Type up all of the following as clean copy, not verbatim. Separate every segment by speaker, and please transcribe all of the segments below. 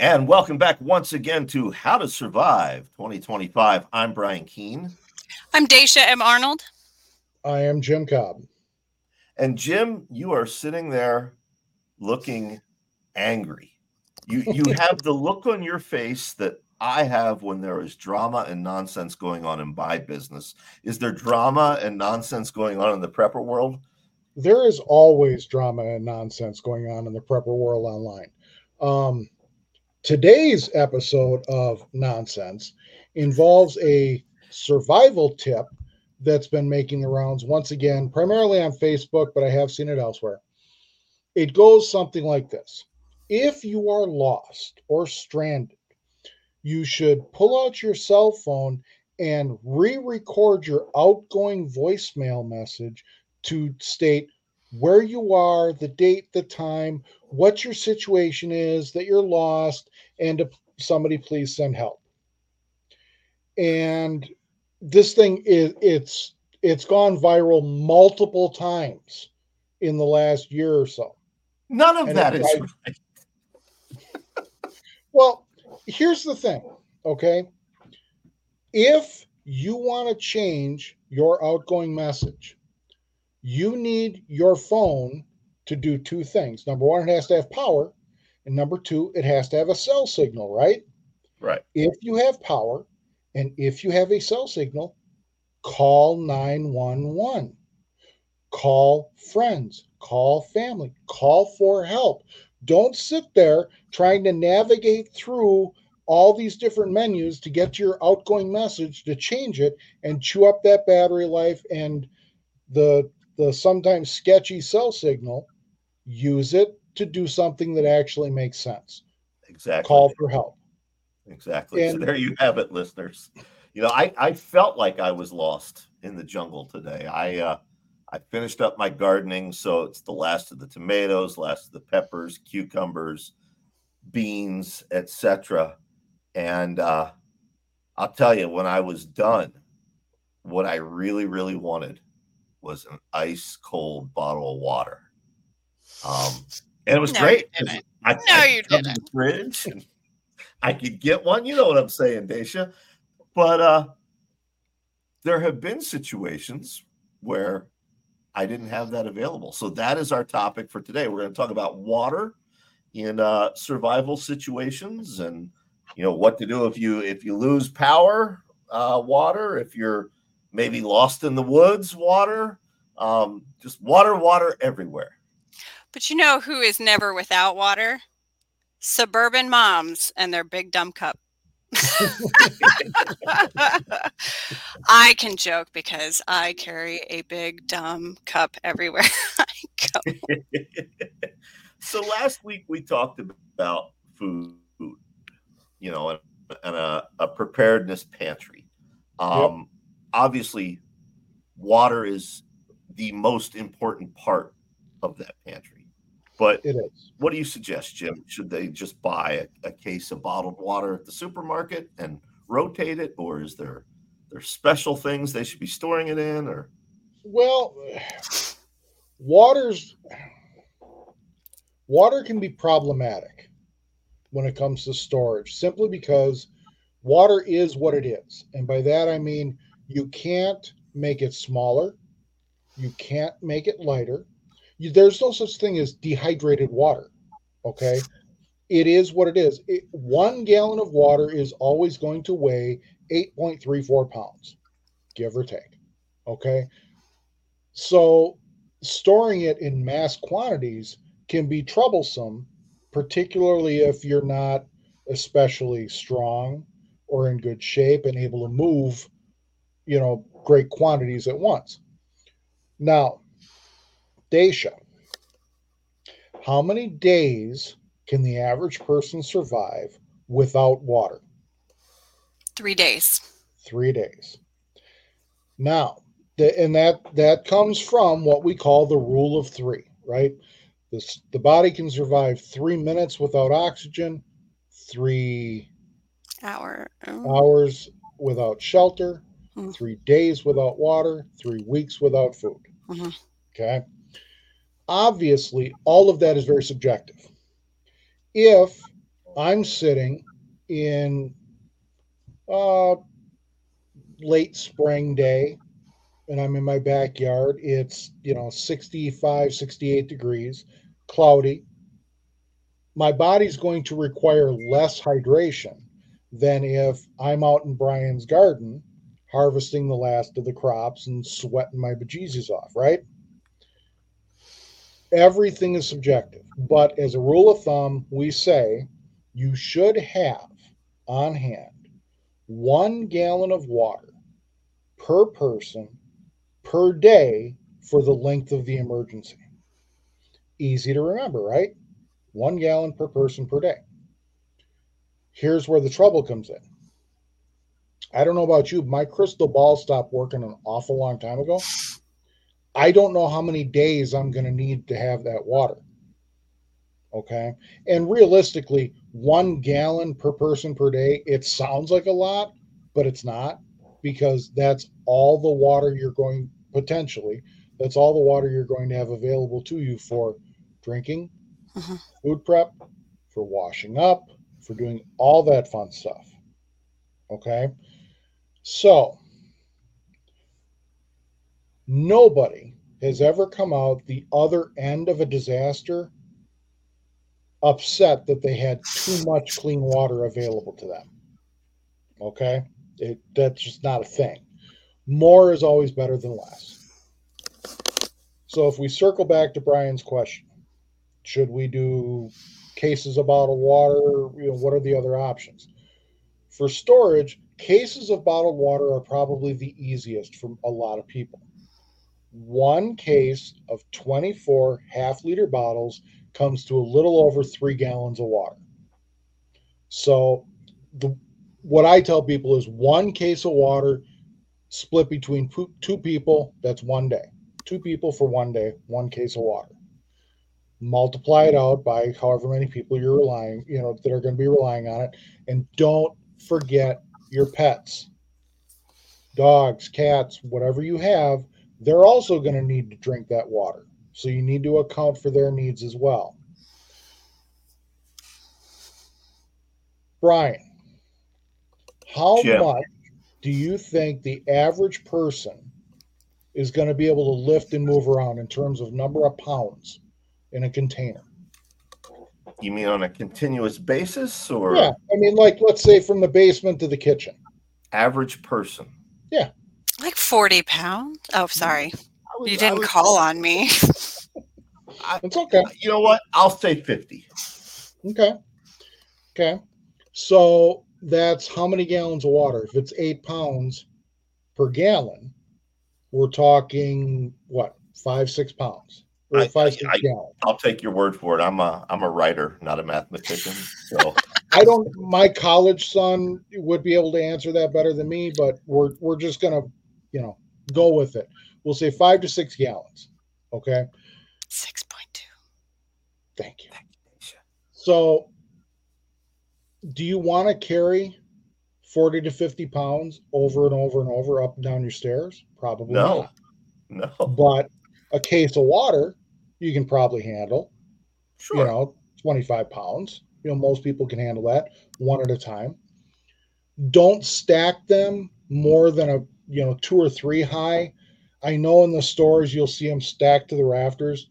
Speaker 1: And welcome back once again to How to Survive 2025. I'm Brian Keene.
Speaker 2: I'm Dacia M. Arnold.
Speaker 3: I am Jim Cobb.
Speaker 1: And Jim, you are sitting there looking angry. You have the look on your face that I have when there is drama and nonsense going on in my business. Is there drama and nonsense going on in the prepper world?
Speaker 3: There is always drama and nonsense going on in the prepper world online. Today's episode of Nonsense involves a survival tip that's been making the rounds once again, primarily on Facebook, but I have seen it elsewhere. It goes something like this. If you are lost or stranded, you should pull out your cell phone and re-record your outgoing voicemail message to state where you are, the date, the time, what your situation is, that you're lost, and to somebody please send help. And this thing it's gone viral multiple times in the last year or so.
Speaker 1: None of that is right.
Speaker 3: Well, here's the thing, okay? If you want to change your outgoing message, you need your phone to do two things. Number one, it has to have power. And number two, it has to have a cell signal, right?
Speaker 1: Right.
Speaker 3: If you have power and if you have a cell signal, call 911. Call friends, call family, call for help. Don't sit there trying to navigate through all these different menus to get your outgoing message to change it and chew up that battery life and the sometimes sketchy cell signal. Use it to do something that actually makes sense.
Speaker 1: Exactly.
Speaker 3: Call for help.
Speaker 1: Exactly. And so there you have it, listeners. You know, I felt like I was lost in the jungle today. I finished up my gardening, so it's the last of the tomatoes, last of the peppers, cucumbers, beans, etc. And I'll tell you, when I was done, what I really, really wanted was an ice cold bottle of water. And it was great.
Speaker 2: You didn't.
Speaker 1: You didn't. In the fridge. And I could get one. You know what I'm saying, Dacia. But there have been situations where I didn't have that available. So that is our topic for today. We're going to talk about water in survival situations, and what to do if you lose power, water, if you're maybe lost in the woods, water, just water everywhere.
Speaker 2: But you know who is never without water? Suburban moms and their big dumb cup. I can joke because I carry a big dumb cup everywhere I go.
Speaker 1: So last week we talked about food, and a preparedness pantry. Obviously, water is the most important part of that pantry. But
Speaker 3: it is.
Speaker 1: What do you suggest, Jim? Should they just buy a case of bottled water at the supermarket and rotate it, or is there special things they should be storing it in? Or
Speaker 3: water can be problematic when it comes to storage, simply because water is what it is, and by that I mean you can't make it smaller, you can't make it lighter. There's no such thing as dehydrated water, okay? It is what it is. 1 gallon of water is always going to weigh 8.34 pounds, give or take, okay? So storing it in mass quantities can be troublesome, particularly if you're not especially strong or in good shape and able to move, great quantities at once. Now, Dacia, how many days can the average person survive without water?
Speaker 2: 3 days.
Speaker 3: 3 days. Now, that comes from what we call the rule of 3, right? The body can survive 3 minutes without oxygen, 3 hours without shelter, 3 days without water, 3 weeks without food.
Speaker 2: Mm-hmm.
Speaker 3: Okay. Obviously, all of that is very subjective. If I'm sitting in late spring day and I'm in my backyard. It's, 65, 68 degrees, cloudy. My body's going to require less hydration than if I'm out in Brian's garden harvesting the last of the crops and sweating my bejesus off, right? Everything is subjective. But as a rule of thumb, we say you should have on hand 1 gallon of water per person per day for the length of the emergency. Easy to remember, right? 1 gallon per person per day. Here's where the trouble comes in. I don't know about you, my crystal ball stopped working an awful long time ago. I don't know how many days I'm going to need to have that water. Okay. And realistically, 1 gallon per person per day, it sounds like a lot, but it's not, because that's all the water you're going, potentially, that's all the water you're going to have available to you for drinking, food prep, for washing up, for doing all that fun stuff. Okay. So nobody has ever come out the other end of a disaster upset that they had too much clean water available to them. Okay. That's just not a thing. More is always better than less. So if we circle back to Brian's question, should we do cases of bottled water? What are the other options? For storage, cases of bottled water are probably the easiest for a lot of people. 1 case of 24 half-liter bottles comes to a little over 3 gallons of water. So what I tell people is 1 case of water split between 2 people, that's 1 day. 2 people for 1 day, 1 case of water. Multiply it out by however many people you're relying, that are going to be relying on it. And don't forget your pets. Dogs, cats, whatever you have, they're also going to need to drink that water. So you need to account for their needs as well. Brian, how much do you think the average person is going to be able to lift and move around in terms of number of pounds in a container?
Speaker 1: You mean on a continuous basis, or?
Speaker 3: Yeah, I mean, like, let's say from the basement to the kitchen.
Speaker 1: Average person.
Speaker 3: Yeah.
Speaker 2: Like 40 pounds? Oh, sorry. You didn't call on me.
Speaker 3: It's okay.
Speaker 1: You know what? I'll say 50.
Speaker 3: Okay. So that's how many gallons of water? If it's 8 pounds per gallon, we're talking, what, 5-6 pounds? Or 5-6 gallons.
Speaker 1: I'll take your word for it. I'm a writer, not a mathematician. So
Speaker 3: my college son would be able to answer that better than me, but we're just gonna, go with it. We'll say 5 to 6 gallons. Okay.
Speaker 2: 6.2.
Speaker 3: Thank you. So do you want to carry 40 to 50 pounds over and over and over up and down your stairs? Probably not.
Speaker 1: No.
Speaker 3: But a case of water, you can probably handle.
Speaker 1: Sure.
Speaker 3: 25 pounds. Most people can handle that one at a time. Don't stack them more than 2 or 3 high. I know in the stores you'll see them stacked to the rafters.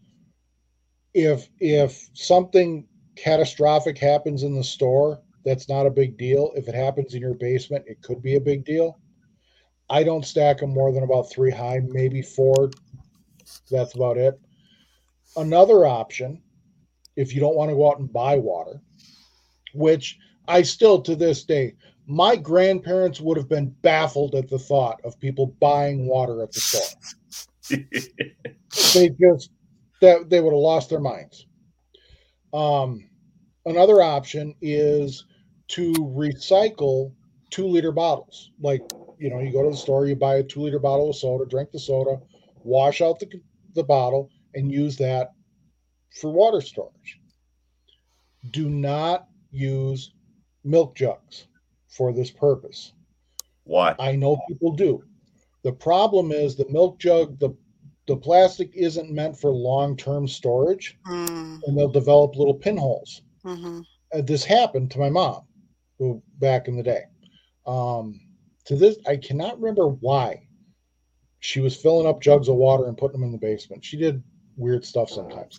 Speaker 3: If something catastrophic happens in the store, that's not a big deal. If it happens in your basement, it could be a big deal. I don't stack them more than about 3 high, maybe 4. That's about it. Another option, if you don't want to go out and buy water, which I still, to this day, my grandparents would have been baffled at the thought of people buying water at the store. They would have lost their minds. Another option is to recycle 2-liter bottles. Like, you go to the store, you buy a 2-liter bottle of soda, drink the soda, wash out the bottle, and use that for water storage. Do not use milk jugs for this purpose.
Speaker 1: Why?
Speaker 3: I know people do. The problem is the milk jug, the plastic isn't meant for long-term storage, and they'll develop little pinholes. this happened to my mom, who back in the day. To this, I cannot remember why she was filling up jugs of water and putting them in the basement. She did weird stuff sometimes.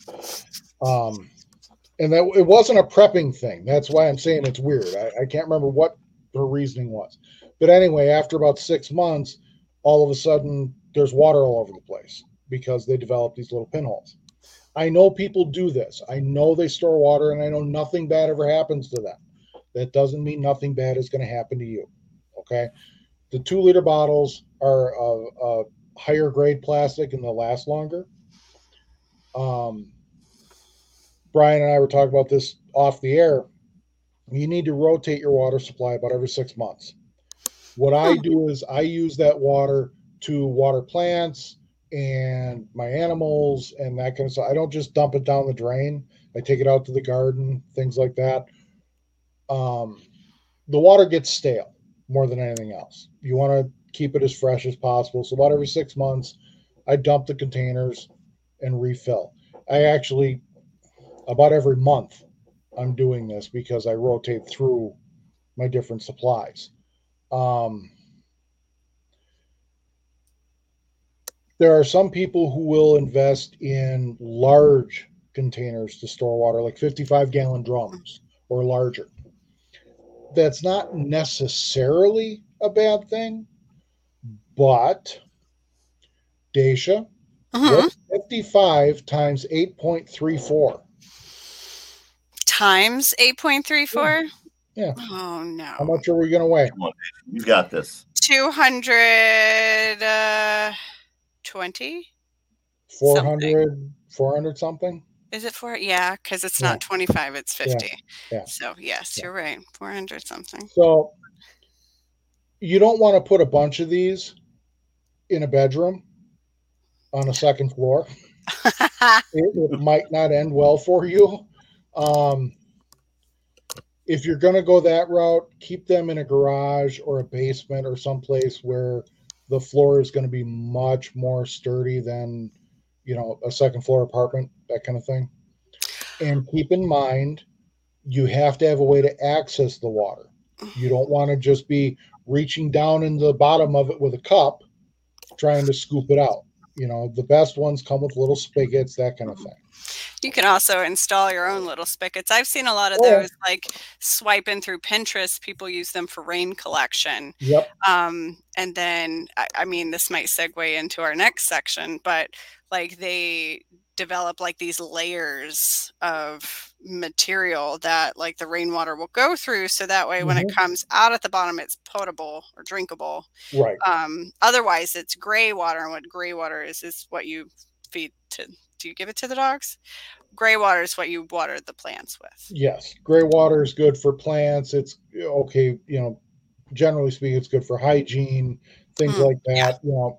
Speaker 3: And that it wasn't a prepping thing. That's why I'm saying it's weird. I can't remember what her reasoning was. But anyway, after about 6 months, all of a sudden there's water all over the place because they develop these little pinholes. I know people do this. I know they store water, and I know nothing bad ever happens to them. That doesn't mean nothing bad is going to happen to you. Okay? The 2-liter bottles are a higher grade plastic and they'll last longer. Brian and I were talking about this off the air. You need to rotate your water supply about every 6 months. What I do is I use that water to water plants and my animals and that kind of stuff. I don't just dump it down the drain. I take it out to the garden, things like that. The water gets stale more than anything else. You want to keep it as fresh as possible. So about every 6 months, I dump the containers and refill. I actually, about every month, I'm doing this because I rotate through my different supplies. There are some people who will invest in large containers to store water, like 55-gallon drums or larger. That's not necessarily a bad thing, but Dacia, what's 55 times 8.34?
Speaker 2: Times 8.34?
Speaker 3: Yeah.
Speaker 2: Oh, no.
Speaker 3: How much are we going to weigh?
Speaker 1: You got this.
Speaker 2: 220?
Speaker 3: 400 something?
Speaker 2: Is it 4? Yeah, because it's not 25, it's 50.
Speaker 3: Yeah.
Speaker 2: So, yes, you're right. 400 something.
Speaker 3: So, you don't want to put a bunch of these in a bedroom on a second floor. It might not end well for you. If you're going to go that route, keep them in a garage or a basement or someplace where the floor is going to be much more sturdy than, a second floor apartment, that kind of thing. And keep in mind, you have to have a way to access the water. You don't want to just be reaching down in the bottom of it with a cup trying to scoop it out. The best ones come with little spigots, that kind of thing.
Speaker 2: You can also install your own little spigots. I've seen a lot of those, like swiping through Pinterest. People use them for rain collection.
Speaker 3: Yep.
Speaker 2: And then, I mean, this might segue into our next section, but like they develop like these layers of material that like the rainwater will go through. So that way, when it comes out at the bottom, it's potable or drinkable.
Speaker 3: Right.
Speaker 2: Otherwise, it's gray water. And what gray water is what you feed to. Do you give it to the dogs? Gray water is what you water the plants with.
Speaker 3: Yes. Gray water is good for plants. It's okay. Generally speaking, it's good for hygiene, things like that.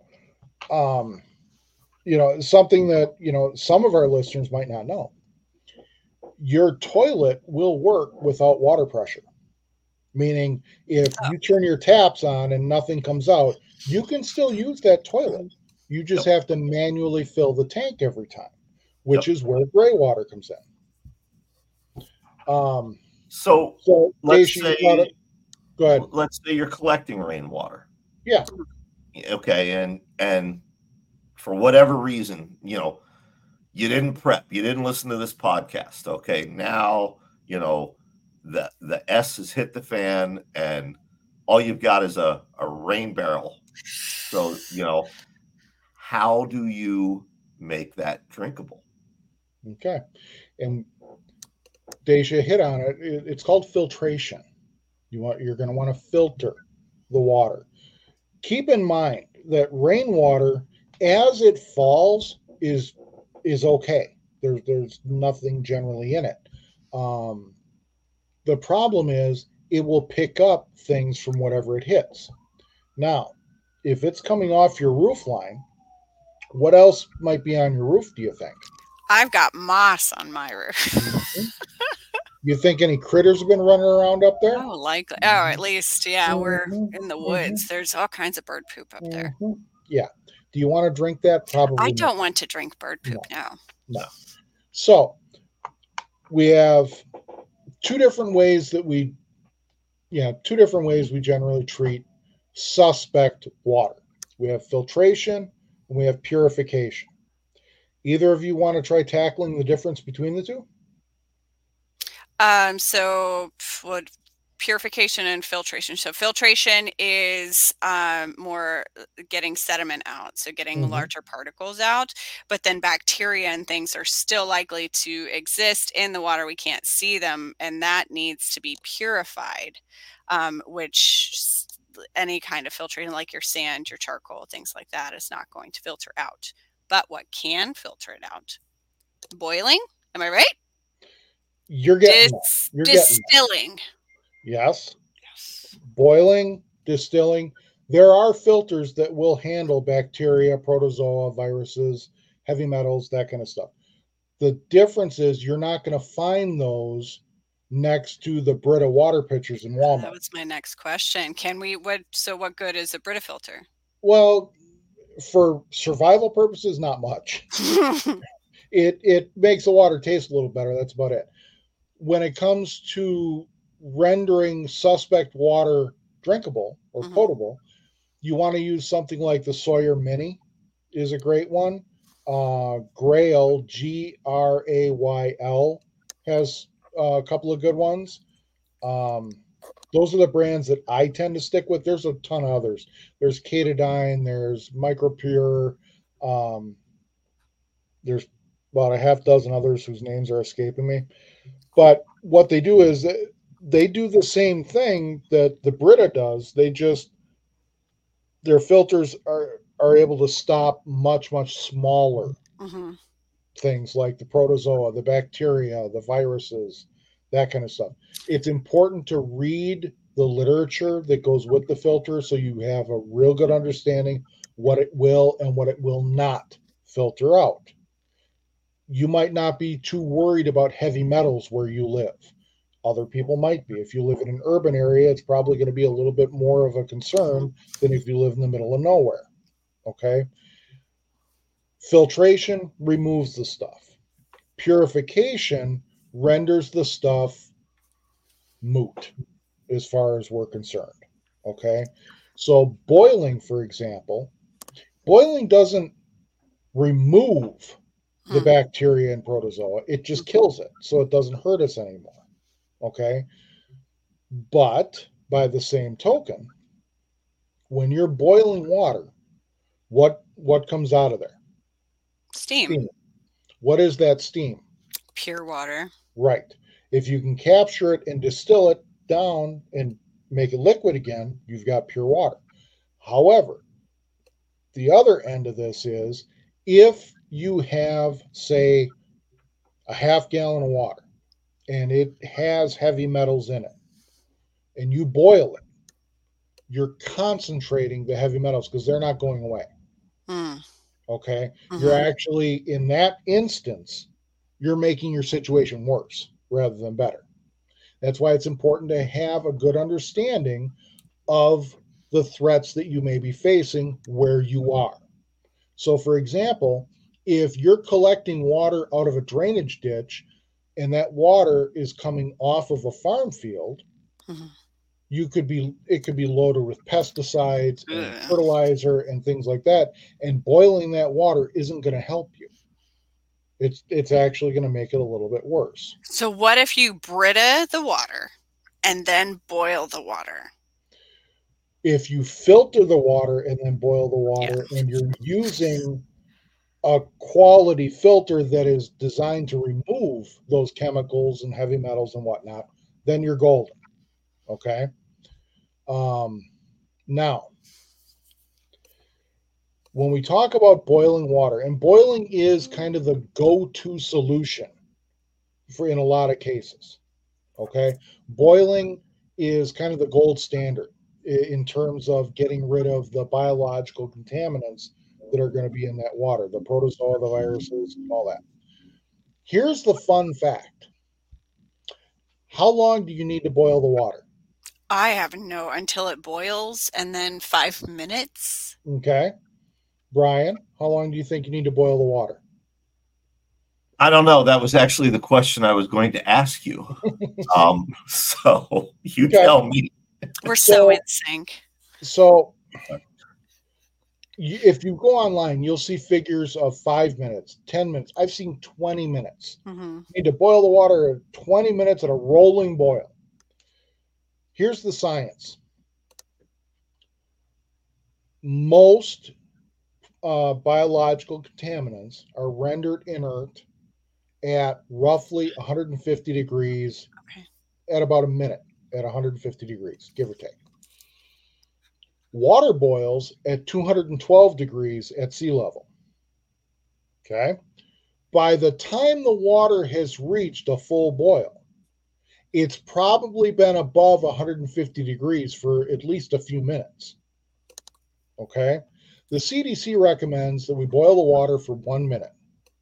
Speaker 3: Yeah. Something that, some of our listeners might not know. Your toilet will work without water pressure. Meaning if you turn your taps on and nothing comes out, you can still use that toilet. You just have to manually fill the tank every time, which is where gray water comes in.
Speaker 1: So let's say,
Speaker 3: go ahead.
Speaker 1: Let's say you're collecting rainwater.
Speaker 3: Yeah.
Speaker 1: Okay. And for whatever reason, you didn't prep, you didn't listen to this podcast. Okay. Now, the S has hit the fan and all you've got is a rain barrel. So, how do you make that drinkable?
Speaker 3: Okay. And Dacia hit on it. It's called filtration. You're going to want to filter the water. Keep in mind that rainwater, as it falls, is okay. There's nothing generally in it. The problem is it will pick up things from whatever it hits. Now, if it's coming off your roof line, what else might be on your roof, do you think?
Speaker 2: I've got moss on my roof.
Speaker 3: You think any critters have been running around up there?
Speaker 2: Oh, likely. Oh, at least, yeah, we're in the woods. There's all kinds of bird poop up there.
Speaker 3: Yeah. Do you want to drink that? Probably
Speaker 2: I don't want to drink bird poop now.
Speaker 3: No. So we have two different ways we generally treat suspect water. We have filtration and we have purification. Either of you want to try tackling the difference between the two?
Speaker 2: So what purification and filtration. So filtration is more getting sediment out, so getting larger particles out. But then bacteria and things are still likely to exist in the water. We can't see them, and that needs to be purified, which any kind of filtration, like your sand, your charcoal, things like that, is not going to filter out. But what can filter it out? Boiling. Am I right?
Speaker 3: You're getting
Speaker 2: distilling.
Speaker 3: Yes. Boiling, distilling. There are filters that will handle bacteria, protozoa, viruses, heavy metals, that kind of stuff. The difference is you're not going to find those next to the Brita water pitchers in Walmart.
Speaker 2: That was my next question. What good is a Brita filter?
Speaker 3: Well, for survival purposes, not much. It makes the water taste a little better. That's about it. When it comes to rendering suspect water drinkable or potable, you want to use something like the Sawyer Mini is a great one. Grail, Grayl, has a couple of good ones. Those are the brands that I tend to stick with. There's a ton of others. There's Katadyn, there's Micropure, there's about a half dozen others whose names are escaping me. But what they do is they do the same thing that the Brita does. Their filters are able to stop much, much smaller things like the protozoa, the bacteria, the viruses, that kind of stuff. It's important to read the literature that goes with the filter so you have a real good understanding what it will and what it will not filter out. You might not be too worried about heavy metals where you live. Other people might be. If you live in an urban area, it's probably going to be a little bit more of a concern than if you live in the middle of nowhere. Okay? Filtration removes the stuff. Purification renders the stuff moot as far as we're concerned. Okay? So boiling, for example, boiling doesn't remove the bacteria and protozoa. It just kills it, so it doesn't hurt us anymore. Okay? But by the same token, when you're boiling water, what comes out of there?
Speaker 2: Steam.
Speaker 3: What is that steam?
Speaker 2: Pure water.
Speaker 3: Right. If you can capture it and distill it down and make it liquid again, you've got pure water. However, the other end of this is if you have, say, a half gallon of water and it has heavy metals in it and you boil it, you're concentrating the heavy metals because they're not going away. Okay? You're actually, in that instance, you're making your situation worse rather than better. That's why it's important to have a good understanding of the threats that you may be facing where you are. So, for example, if you're collecting water out of a drainage ditch and that water is coming off of a farm field, it could be loaded with pesticides and fertilizer and things like that. And boiling that water isn't going to help you. It's actually going to make it a little bit worse.
Speaker 2: So what if you Brita the water and then boil the water?
Speaker 3: If you filter the water and then boil the water and you're using a quality filter that is designed to remove those chemicals and heavy metals and whatnot, then you're golden. Okay? Now, when we talk about boiling water, and boiling is kind of the go-to solution for in a lot of cases. Okay? Boiling is kind of the gold standard in terms of getting rid of the biological contaminants that are going to be in that water, the protozoa, the viruses, and all that. Here's the fun fact. How long do you need to boil the water?
Speaker 2: I have until it boils, and then 5 minutes.
Speaker 3: Okay. Brian, how long do you think you need to boil the water?
Speaker 1: I don't know. That was actually the question I was going to ask you. So you tell me.
Speaker 2: We're so in sync.
Speaker 3: So if you go online, you'll see figures of 5 minutes, 10 minutes. I've seen 20 minutes.
Speaker 2: Mm-hmm.
Speaker 3: You need to boil the water at 20 minutes at a rolling boil. Here's the science. Most biological contaminants are rendered inert at roughly 150 degrees at about a minute at 150 degrees, give or take. Water boils at 212 degrees at sea level. Okay. By the time the water has reached a full boil, it's probably been above 150 degrees for at least a few minutes. Okay. The CDC recommends that we boil the water for 1 minute.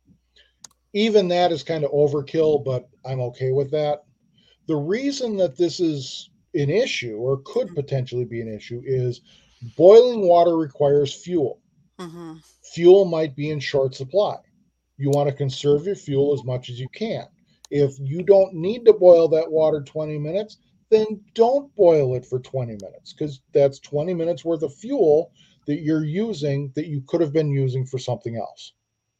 Speaker 3: Even that is kind of overkill, but I'm okay with that. The reason that this is an issue, or could potentially be an issue, is boiling water requires fuel.
Speaker 2: Mm-hmm.
Speaker 3: Fuel might be in short supply. You want to conserve your fuel as much as you can. If you don't need to boil that water 20 minutes, then don't boil it for 20 minutes, because that's 20 minutes worth of fuel that you're using that you could have been using for something else.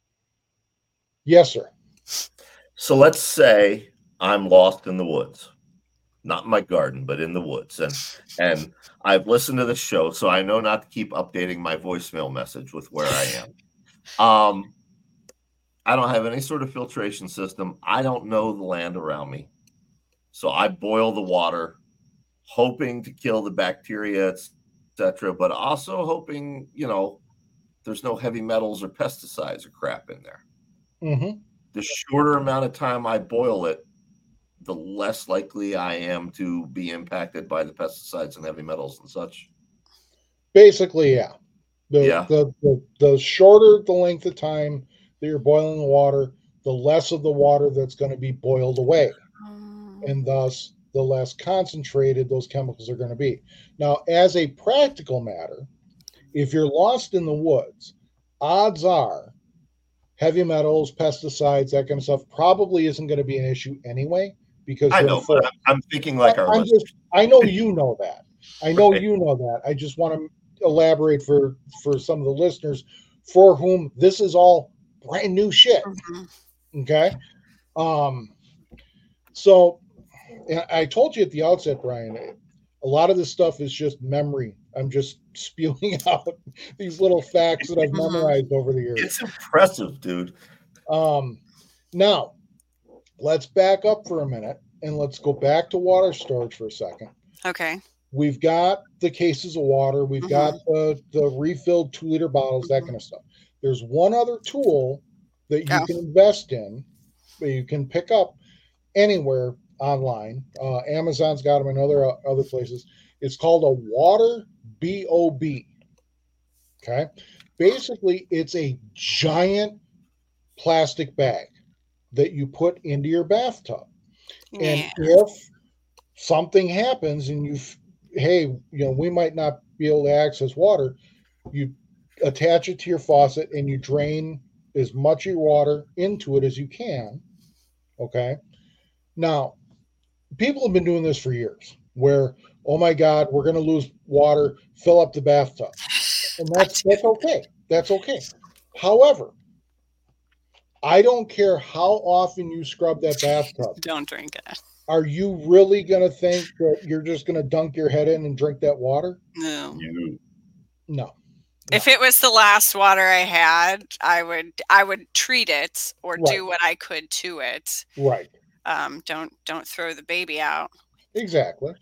Speaker 3: Yes, sir.
Speaker 1: So let's say I'm lost in the woods, not in my garden, but in the woods. And I've listened to the show, so I know not to keep updating my voicemail message with where I am. I don't have any sort of filtration system. I don't know the land around me. So I boil the water, hoping to kill the bacteria, etc., but also hoping, there's no heavy metals or pesticides or crap in there.
Speaker 3: Mm-hmm.
Speaker 1: The shorter amount of time I boil it, the less likely I am to be impacted by the pesticides and heavy metals and such.
Speaker 3: Basically, yeah.
Speaker 1: Yeah.
Speaker 3: The shorter the length of time that you're boiling the water, the less of the water that's going to be boiled away. And thus, the less concentrated those chemicals are going to be. Now, as a practical matter, if you're lost in the woods, odds are heavy metals, pesticides, that kind of stuff probably isn't going to be an issue anyway, because
Speaker 1: I know, but I'm thinking like our listeners.
Speaker 3: I know you know that. I know
Speaker 1: Right.
Speaker 3: you know that. I just want to elaborate for some of the listeners for whom this is all brand new shit.
Speaker 2: Mm-hmm.
Speaker 3: Okay. So I told you at the outset, Brian, a lot of this stuff is just memory. I'm just spewing out these little facts that I've memorized over the years.
Speaker 1: It's impressive, dude.
Speaker 3: Now, let's back up for a minute and let's go back to water storage for a second.
Speaker 2: Okay.
Speaker 3: We've got the cases of water. We've got the refilled 2-liter bottles, that kind of stuff. There's one other tool that you can invest in, that you can pick up anywhere online. Amazon's got them in other places. It's called a water BOB. Okay. Basically, it's a giant plastic bag that you put into your bathtub. Yeah. And if something happens and we might not be able to access water, you attach it to your faucet and you drain as much of your water into it as you can. Okay. Now, people have been doing this for years where, oh my God, we're going to lose water, fill up the bathtub. And that's okay. That's okay. However, I don't care how often you scrub that bathtub.
Speaker 2: Don't drink it.
Speaker 3: Are you really going to think that you're just going to dunk your head in and drink that water?
Speaker 2: No.
Speaker 3: No.
Speaker 2: If it was the last water I had, I would treat it or do what I could to it.
Speaker 3: Right.
Speaker 2: Don't throw the baby out.
Speaker 3: Exactly.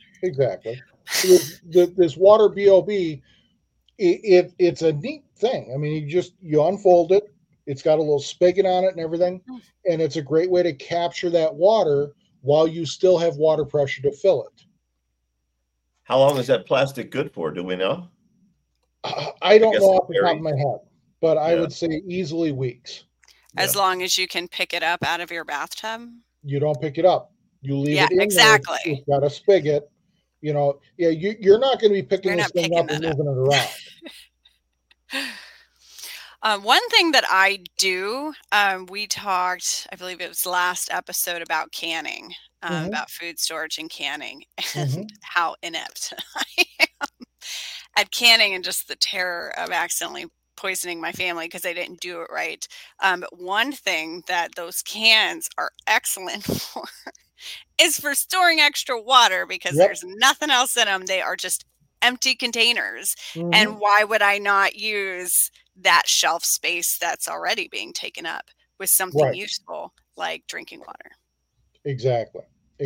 Speaker 3: This water BOB, it's a neat thing. I mean, you unfold it. It's got a little spigot on it and everything, and it's a great way to capture that water while you still have water pressure to fill it.
Speaker 1: How long is that plastic good for? Do we know?
Speaker 3: I don't know off the top of my head, but I would say easily weeks.
Speaker 2: As long as you can pick it up out of your bathtub.
Speaker 3: You don't pick it up. You leave it in
Speaker 2: exactly.
Speaker 3: there. It's got a spigot. You're not going to be picking this thing up and moving it around.
Speaker 2: One thing that I do, we talked, I believe it was last episode, about canning, about food storage and canning, and how inept I am at canning, and just the terror of accidentally poisoning my family because they didn't do it right. But one thing that those cans are excellent for is for storing extra water, because there's nothing else in them. They are just empty containers. And why would I not use that shelf space that's already being taken up with something useful like drinking water?
Speaker 3: Exactly.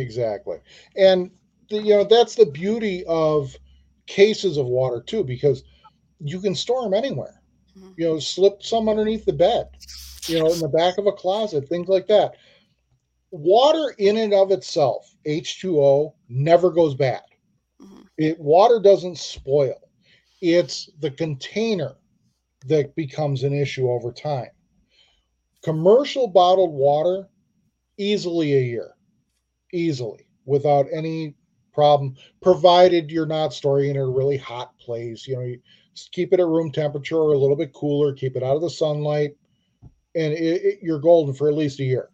Speaker 3: And that's the beauty of cases of water too, because you can store them anywhere. Slip some underneath the bed, in the back of a closet, things like that. Water in and of itself, H2O, never goes bad. Water doesn't spoil. It's the container that becomes an issue over time. Commercial bottled water, easily a year, easily, without any problem, provided you're not storing it in a really hot place. You keep it at room temperature or a little bit cooler, keep it out of the sunlight, and you're golden for at least a year.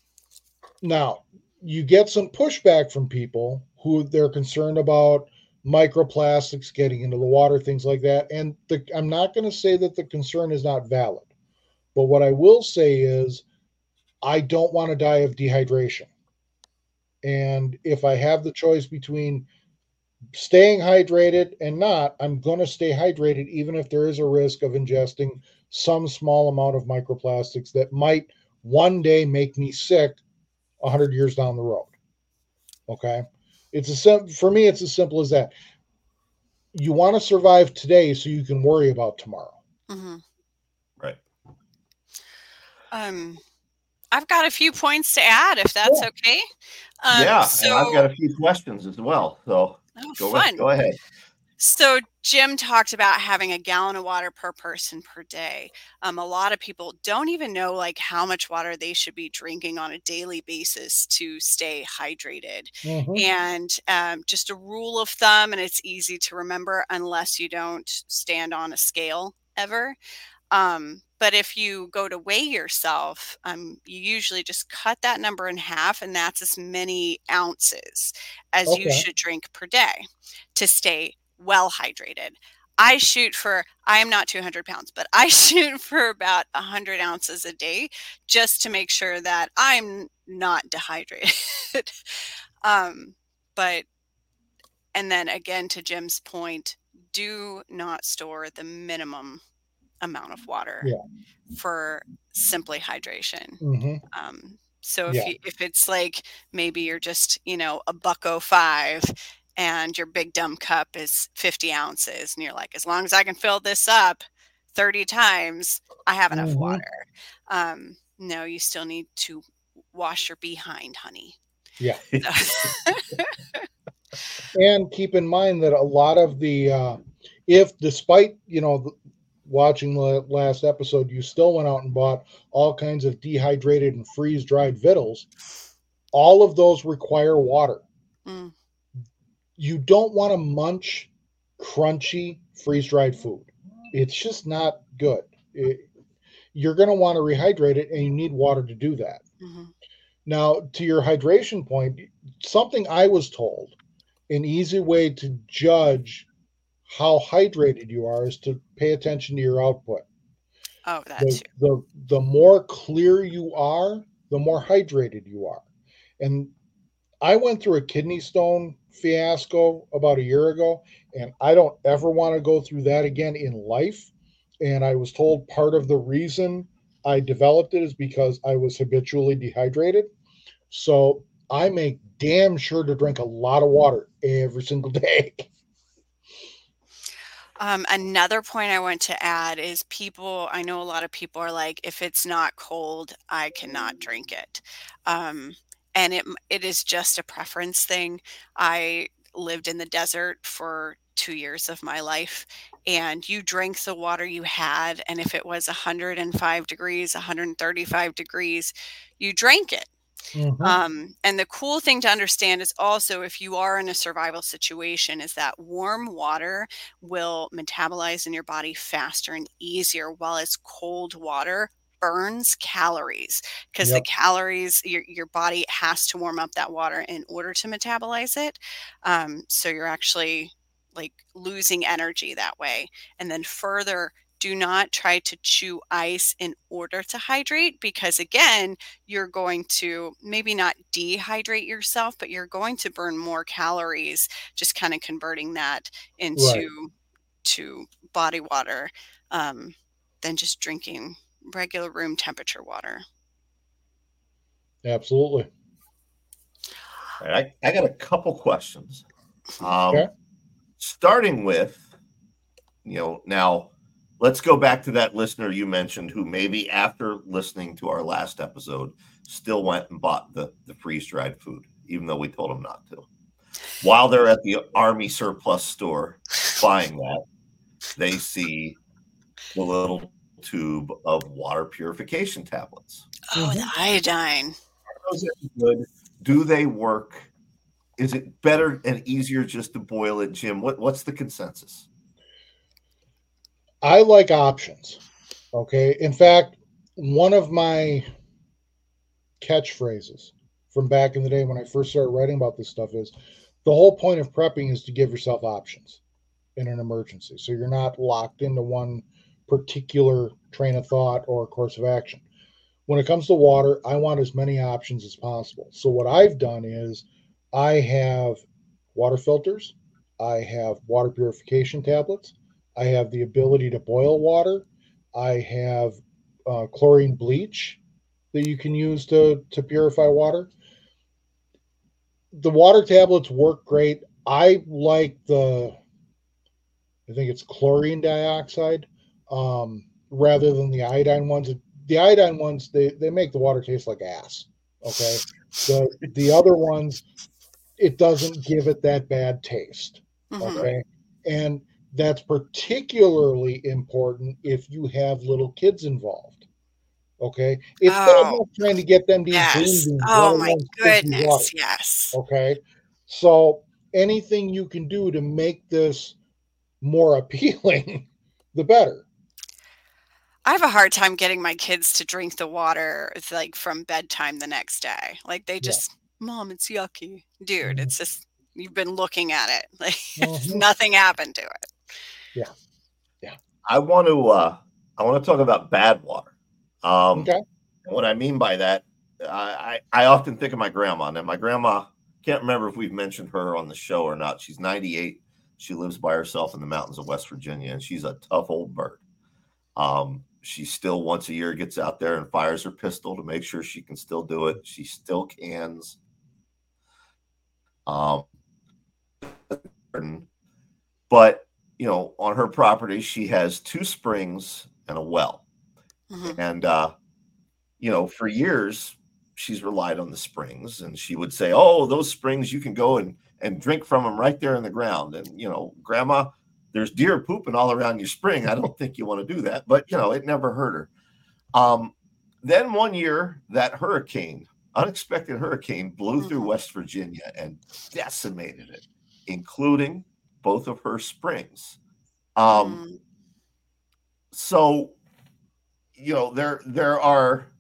Speaker 3: Now, you get some pushback from people who they're concerned about microplastics getting into the water, things like that. And I'm not going to say that the concern is not valid, but what I will say is I don't want to die of dehydration. And if I have the choice between staying hydrated and not, I'm going to stay hydrated, even if there is a risk of ingesting some small amount of microplastics that might one day make me sick 100 years down the road. Okay. For me, it's as simple as that. You want to survive today so you can worry about tomorrow.
Speaker 1: Right.
Speaker 2: I've got a few points to add, if that's okay.
Speaker 1: And I've got a few questions as well. So go ahead.
Speaker 2: So Jim talked about having a gallon of water per person per day. A lot of people don't even know how much water they should be drinking on a daily basis to stay hydrated. And just a rule of thumb, and it's easy to remember unless you don't stand on a scale ever. But if you go to weigh yourself, you usually just cut that number in half, and that's as many ounces as you should drink per day to stay well hydrated. I am not 200 pounds, but I shoot for about 100 ounces a day just to make sure that I'm not dehydrated. And then again, to Jim's point, do not store the minimum amount of water for simply hydration. So if it's maybe you're just, $1.05 and your big dumb cup is 50 ounces and you're like, as long as I can fill this up 30 times, I have enough water. No, you still need to wash your behind, honey.
Speaker 3: Yeah. And keep in mind that a lot of the, if despite, watching the last episode, you still went out and bought all kinds of dehydrated and freeze-dried vittles, all of those require water. You don't want to munch crunchy freeze-dried food. It's just not good. You're going to want to rehydrate it, and you need water to do that. Now, to your hydration point, something I was told, an easy way to judge how hydrated you are is to pay attention to your output.
Speaker 2: Oh, that's
Speaker 3: the more clear you are, the more hydrated you are. And I went through a kidney stone fiasco about a year ago, and I don't ever want to go through that again in life. And I was told part of the reason I developed it is because I was habitually dehydrated. So I make damn sure to drink a lot of water every single day.
Speaker 2: Another point I want to add is I know a lot of people are like, if it's not cold, I cannot drink it. And it is just a preference thing. I lived in the desert for 2 years of my life, and you drank the water you had. And if it was 105 degrees, 135 degrees, you drank it. And the cool thing to understand is also, if you are in a survival situation, is that warm water will metabolize in your body faster and easier, while it's cold water burns calories, because the calories, your body has to warm up that water in order to metabolize it. So you're actually like losing energy that way. And then further, do not try to chew ice in order to hydrate, because again, you're going to maybe not dehydrate yourself, but you're going to burn more calories just kind of converting that into to body water than just drinking regular room temperature water.
Speaker 3: Absolutely.
Speaker 1: All right, I got a couple questions. Starting with, now let's go back to that listener you mentioned who maybe after listening to our last episode still went and bought the freeze-dried food, even though we told them not to. While they're at the Army surplus store buying that, they see the little tube of water purification tablets.
Speaker 2: Oh, the iodine.
Speaker 1: Are those any good? Do they work? Is it better and easier just to boil it, Jim? What's the consensus?
Speaker 3: I like options. Okay. In fact, one of my catchphrases from back in the day when I first started writing about this stuff is the whole point of prepping is to give yourself options in an emergency. So you're not locked into one particular train of thought or course of action. When it comes to water, I want as many options as possible. So what I've done is I have water filters. I have water purification tablets. I have the ability to boil water. I have chlorine bleach that you can use to purify water. The water tablets work great. I like I think it's chlorine dioxide rather than the iodine ones. The iodine ones, they make the water taste like ass. Okay. The other ones, it doesn't give it that bad taste. Okay. And that's particularly important if you have little kids involved. Okay. It's not about trying to get them to eat green beans.
Speaker 2: Oh my goodness. Yes.
Speaker 3: Okay. So anything you can do to make this more appealing, the better.
Speaker 2: I have a hard time getting my kids to drink the water like from bedtime the next day. Like they just, Mom, it's yucky. Dude, it's just, you've been looking at it. Like nothing happened to it.
Speaker 3: Yeah.
Speaker 1: I want to talk about bad water. Okay. What I mean by that, I often think of my grandma. Now, my grandma, can't remember if we've mentioned her on the show or not. She's 98. She lives by herself in the mountains of West Virginia, and she's a tough old bird. She still once a year gets out there and fires her pistol to make sure she can still do it. She still cans. But, on her property, she has 2 springs and a well. And, for years, she's relied on the springs. And she would say, oh, those springs, you can go and drink from them right there in the ground. And, Grandma, there's deer pooping all around your spring. I don't think you want to do that. But, it never hurt her. Then one year, that unexpected hurricane blew through West Virginia and decimated it, including both of her springs. So, there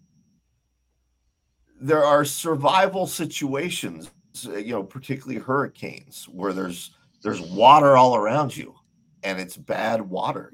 Speaker 1: are survival situations, particularly hurricanes, where there's water all around you, and it's bad water.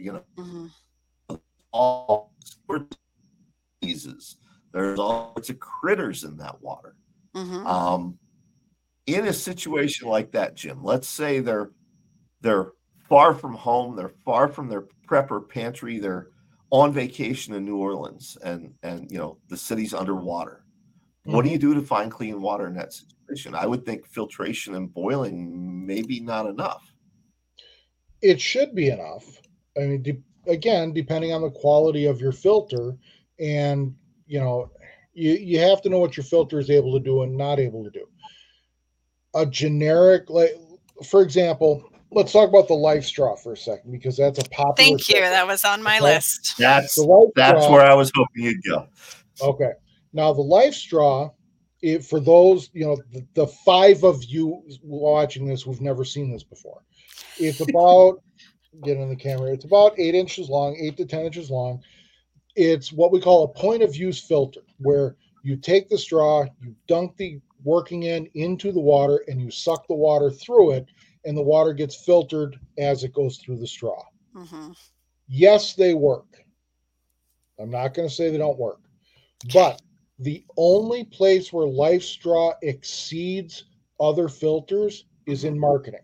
Speaker 1: All sorts of diseases. There's all sorts of critters in that water. In a situation like that, Jim, let's say they're far from home, they're far from their prep or pantry, they're on vacation in New Orleans, and the city's underwater. What do you do to find clean water in that situation? I would think filtration and boiling maybe not enough.
Speaker 3: It should be enough. I mean, again, depending on the quality of your filter, and you have to know what your filter is able to do and not able to do. A generic, for example, let's talk about the Life Straw for a second, because that's a popular.
Speaker 2: Thank you. That was on my list.
Speaker 1: That's where I was hoping you'd go.
Speaker 3: Okay. Now, the Life Straw for those, the 5 of you watching this who've never seen this before, it's about, get in the camera, it's about 8 inches long, 8 to 10 inches long. It's what we call a point of use filter, where you take the straw, you dunk the working end into the water, and you suck the water through it, and the water gets filtered as it goes through the straw.
Speaker 2: Mm-hmm.
Speaker 3: Yes, they work. I'm not going to say they don't work. But the only place where LifeStraw exceeds other filters is in marketing.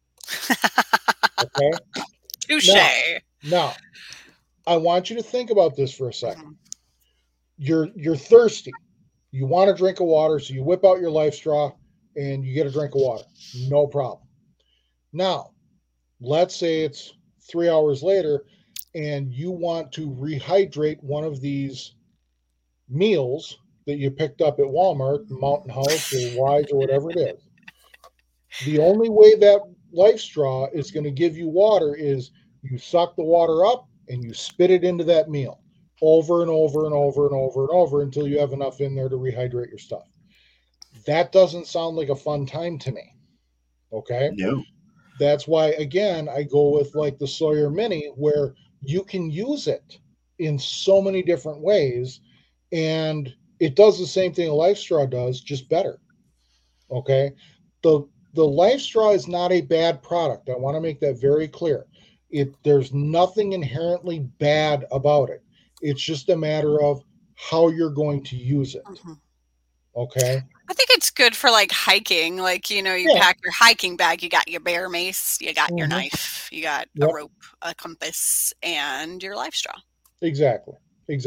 Speaker 3: Okay?
Speaker 2: Touche.
Speaker 3: Now, I want you to think about this for a second. You're thirsty. You want a drink of water, so you whip out your LifeStraw and you get a drink of water. No problem. Now, let's say it's 3 hours later and you want to rehydrate one of these meals that you picked up at Walmart, Mountain House or Wise or whatever it is. The only way that LifeStraw is going to give you water is you suck the water up and you spit it into that meal over and over and over and over and over until you have enough in there to rehydrate your stuff. That doesn't sound like a fun time to me. Okay?
Speaker 1: No.
Speaker 3: That's why, again, I go with like the Sawyer Mini, where you can use it in so many different ways, and it does the same thing a LifeStraw does, just better. Okay? The LifeStraw is not a bad product. I want to make that very clear. There's nothing inherently bad about it. It's just a matter of how you're going to use it.
Speaker 2: Mm-hmm.
Speaker 3: Okay?
Speaker 2: I think it's good for like hiking. Like, you pack your hiking bag, you got your bear mace, you got your knife, you got a rope, a compass, and your LifeStraw.
Speaker 3: Exactly.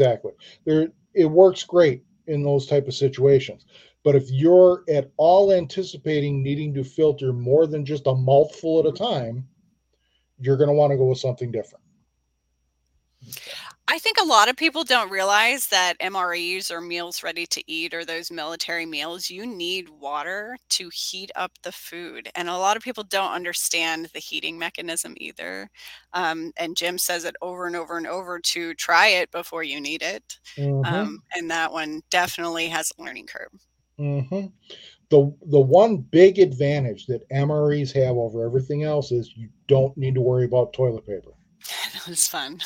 Speaker 3: It works great in those type of situations. But if you're at all anticipating needing to filter more than just a mouthful at a time, you're going to want to go with something different.
Speaker 2: I think a lot of people don't realize that MREs or meals ready to eat, or those military meals, you need water to heat up the food. And a lot of people don't understand the heating mechanism either. And Jim says it over and over and over to try it before you need it.
Speaker 3: Mm-hmm.
Speaker 2: And that one definitely has a learning curve.
Speaker 3: Mm-hmm. The one big advantage that MREs have over everything else is you don't need to worry about toilet paper.
Speaker 2: That was fun.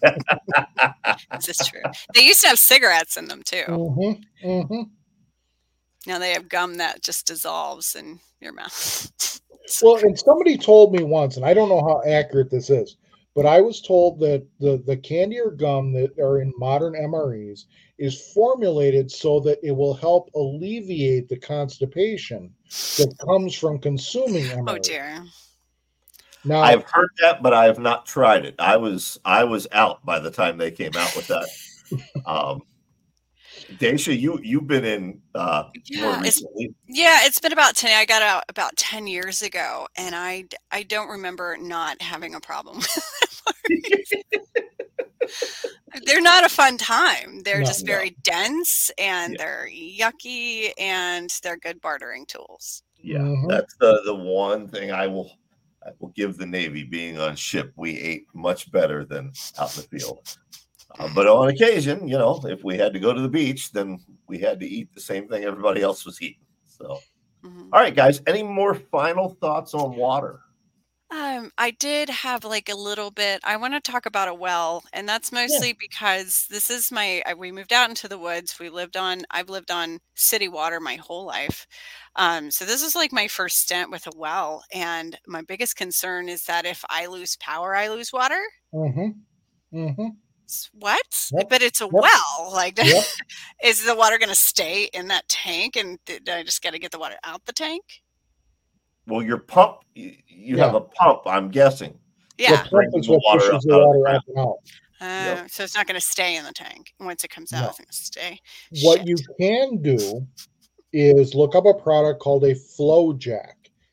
Speaker 2: This is true. They used to have cigarettes in them too.
Speaker 3: Mm-hmm. Mm-hmm.
Speaker 2: Now they have gum that just dissolves in your mouth.
Speaker 3: Well, and somebody told me once, and I don't know how accurate this is, but I was told that the candy or gum that are in modern MREs is formulated so that it will help alleviate the constipation that comes from consuming MREs.
Speaker 2: Oh dear.
Speaker 3: Now,
Speaker 1: I've heard that, but I have not tried it. I was out by the time they came out with that. Daisha, you've been in more recently.
Speaker 2: It's been about 10. I got out about 10 years ago, and I don't remember not having a problem with them. They're not a fun time. They're just very dense, and they're yucky, and they're good bartering tools.
Speaker 1: Yeah, that's the one thing I will give the Navy. Being on ship, we ate much better than out in the field. But on occasion, if we had to go to the beach, then we had to eat the same thing everybody else was eating. So, All right, guys, any more final thoughts on water?
Speaker 2: I did have like a little bit. I want to talk about a well, and that's mostly because this is we moved out into the woods. I've lived on city water my whole life. So this is like my first stint with a well. And my biggest concern is that if I lose power, I lose water.
Speaker 3: Mm-hmm. Mm-hmm.
Speaker 2: What? Yep. But it's a well. Like, is the water going to stay in that tank? And did I just got to get the water out the tank?
Speaker 1: Well, your pump, you have a pump, I'm guessing.
Speaker 2: Yeah.
Speaker 3: The pump is what pushes the water up and out.
Speaker 2: So it's not going to stay in the tank. Once it comes out, it's going to stay.
Speaker 3: What you can do is look up a product called a FlowJack.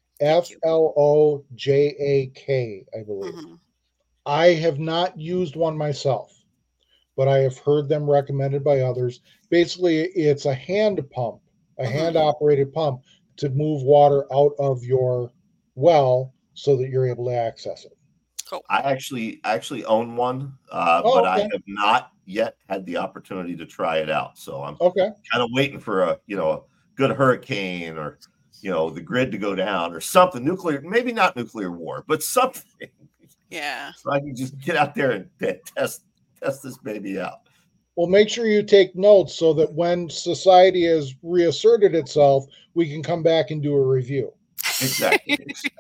Speaker 3: FLOJAK, I believe. Mm-hmm. I have not used one myself, but I have heard them recommended by others. Basically, it's a hand pump, a hand-operated pump to move water out of your well so that you're able to access it.
Speaker 2: Cool.
Speaker 1: I actually own one, but I have not yet had the opportunity to try it out. So I'm kind of waiting for a good hurricane or, the grid to go down or something, nuclear, maybe not nuclear war, but something.
Speaker 2: Yeah.
Speaker 1: So I can just get out there and test this baby out.
Speaker 3: Well, make sure you take notes so that when society has reasserted itself, we can come back and do a review.
Speaker 1: Exactly.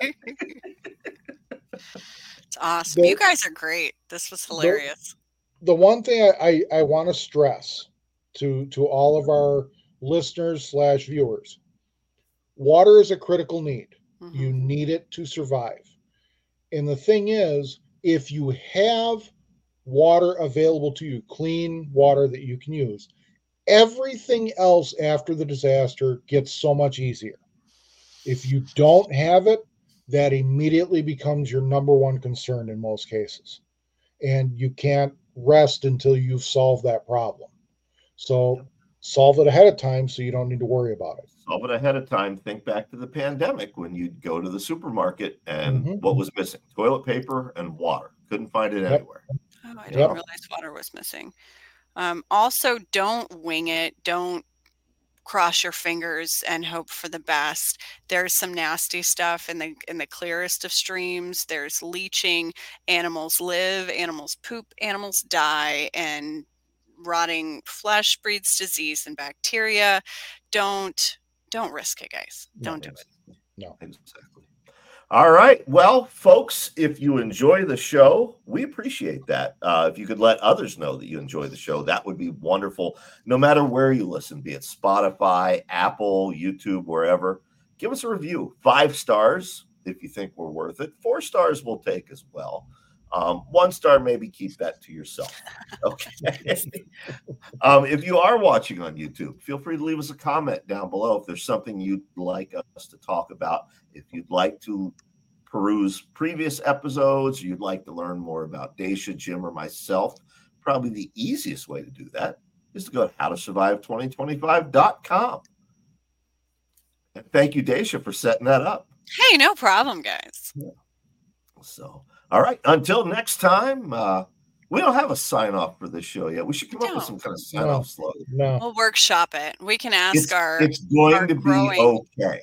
Speaker 2: It's awesome. You guys are great. This was hilarious.
Speaker 3: The one thing I want to stress to all of our listeners / viewers, water is a critical need. Mm-hmm. You need it to survive. And the thing is, if you have water available to you, clean water that you can use, everything else after the disaster gets so much easier. If you don't have it, that immediately becomes your number one concern in most cases. And you can't rest until you've solved that problem. So solve it ahead of time so you don't need to worry about it.
Speaker 1: Solve it ahead of time. Think back to the pandemic when you'd go to the supermarket and what was missing? Toilet paper and water. Couldn't find it anywhere.
Speaker 2: Oh, I didn't realize water was missing. Also, don't wing it. Don't cross your fingers and hope for the best. There's some nasty stuff in the clearest of streams. There's leaching. Animals live, animals poop, animals die, and rotting flesh breeds disease and bacteria. Don't risk it, guys. Don't do it.
Speaker 3: No,
Speaker 1: exactly. All right. Well, folks, if you enjoy the show, we appreciate that. If you could let others know that you enjoy the show, that would be wonderful. No matter where you listen, be it Spotify, Apple, YouTube, wherever, give us a review. 5 stars if you think we're worth it. 4 stars we'll take as well. 1 star, maybe keep that to yourself. Okay. If you are watching on YouTube, feel free to leave us a comment down below if there's something you'd like us to talk about. If you'd like to peruse previous episodes, you'd like to learn more about Dacia, Jim, or myself, probably the easiest way to do that is to go to howtosurvive2025.com. And thank you, Dacia, for setting that up.
Speaker 2: Hey, no problem, guys.
Speaker 1: Yeah. So, all right. Until next time, we don't have a sign-off for this show yet. We should come up with some kind of sign-off slogan.
Speaker 3: No.
Speaker 2: We'll workshop it. We can ask
Speaker 1: It's going to be okay.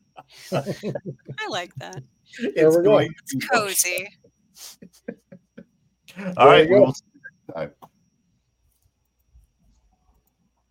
Speaker 2: I like that.
Speaker 1: It's
Speaker 3: going
Speaker 2: to be cozy.
Speaker 1: All right. We'll see